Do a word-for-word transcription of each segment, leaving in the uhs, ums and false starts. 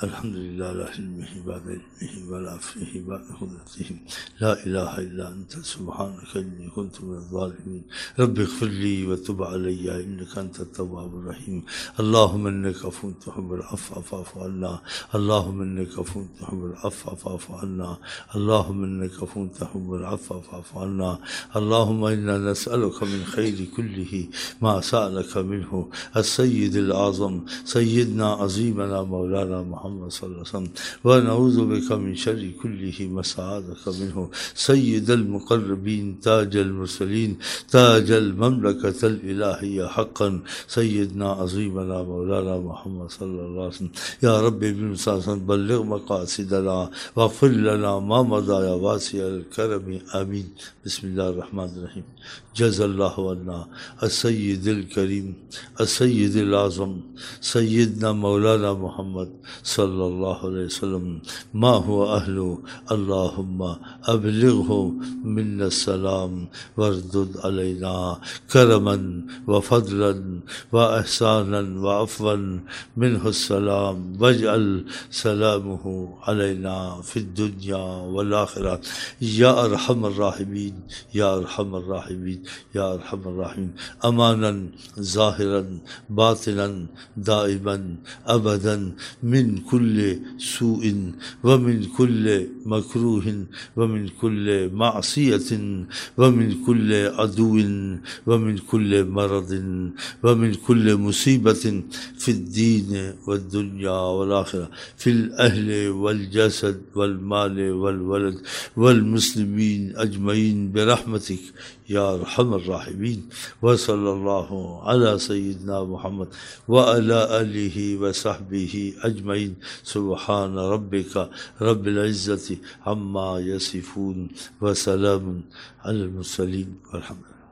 अल्हम्दुलिल्लाह अला हिल्मिही बअद इल्मिही व अला अफ़्विही बअद क़ुद्रतिही ला इलाहा इल्ला अंत सुब्हानका इन्नी कुन्तु मिनज़ ज़ालिमीन रब्बि इग़फ़िर ली व तुब अलैया इन्नका अंतत तव्वाबुर रहीम अल्लाहुम्मा इन्नका अफ़ुव्वुन तुहिब्बुल अफ़्व फ़अफ़ु अन्ना अल्लाहुम्मा इन्नका अफ़ुव्वुन तुहिब्बुल अफ़्व फ़अफ़ु अन्ना अल्लाहुम्मा इन्नका अफ़ुव्वुन तुहिब्बुल अफ़्व फ़अफ़ु अन्ना अल्लाहुम्मा इन्ना नस्अलुका मिन ख़ैरि कुल्लिही मा सअलका मिन्हु अस्सय्यिदुल आज़म सय्यिदना अज़ीमना मौलाना मुहम्मद सल्लल्लाहु अलैहि वसल्लम व नऊज़ु बिका मिन शर्रि कुल्लिही मा सअलका मिन्हु सय्यिदुल मुक़र्रबीन ताजुल मुरसलीन ताजुल ममलकतिल इलाहिय्या हक़्क़न सय्यिदना अज़ीमना मौलाना मुहम्मद सल्लल्लाहु अलैहि वसल्लम या रब्बि बिलमुसल्लम बल्लिग़ मक़ासिदना वग़फ़िर लना मा मज़ा या वासिअल करम आमीन बिस्मिल्लाहिर रहमानिर रहीम जज़ल्लाहु अन्ना अस्सय्यिदुल करीम अस्सय्यिदुल आज़म सय्यिदना मौलाना मुहम्मद सल्लल्लाहु अलैहि वसल्लम मा हुवा अहलु अल्लाहुम्मा अबलिग़हु मिन्ना सलाम वरदुद अलैना करमन व फ़ज़लन व ihsanan व अफ़वन मिन्हु सलाम वजअल सलामुहु अलैना फ़िद दुनिया वल आखिरह या अरहमर राहिमीन या अरहमर राहिमीन या अरहमर राहिमीन अमानन ज़ाहिरन बातिनन दाइमन अबदन मिन कुल्ले सूइन व मिन कुल्ले मकरूहिन व मिन कुल्ले मासियतिन व मिन कुल्ले अदुविन व मिन कुल्ले मरदिन व मिन कुल्ले मुसीबतिन फ़िद्दीन वद्दुनिया वल आखिरह फ़िल अहले वल जसद वल माल वल वलद वल मुस्लिमीन अजमईन बिरहमतिक या अरहमर राहिमीन व सल्लल्लाहु अला सय्यिदिना मुहम्मद व अला आलिहि व सहबिहि अजमईन सुब्हान रब्बिका रब्बिल इज़्ज़ति अम्मा यसिफून व सलामुन अलल मुरसलीन वल्हम्दुलिल्लाह।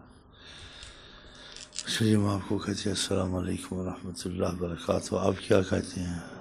चलिए हम आपको कहते हैं अस्सलामु अलैकुम व रहमतुल्लाहि व बरकातहू। आप क्या कहते हैं?